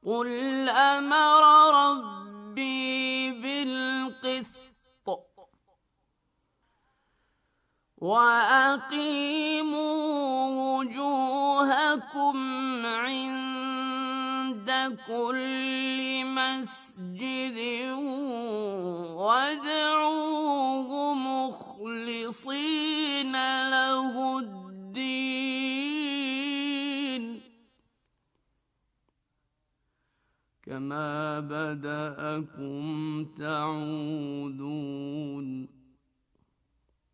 قُلْ أَمَرَ رَبِّي بِالْقِسْطِ ۖ وَأَقِيمُوا وُجُوهَكُمْ عِندَ كُلِّ مَسْجِدٍ وَادْعُوهُ مُخْلِصِينَ لَهُ الدِّينَ كَمَا بَدَأَكُمْ تَعُودُونَ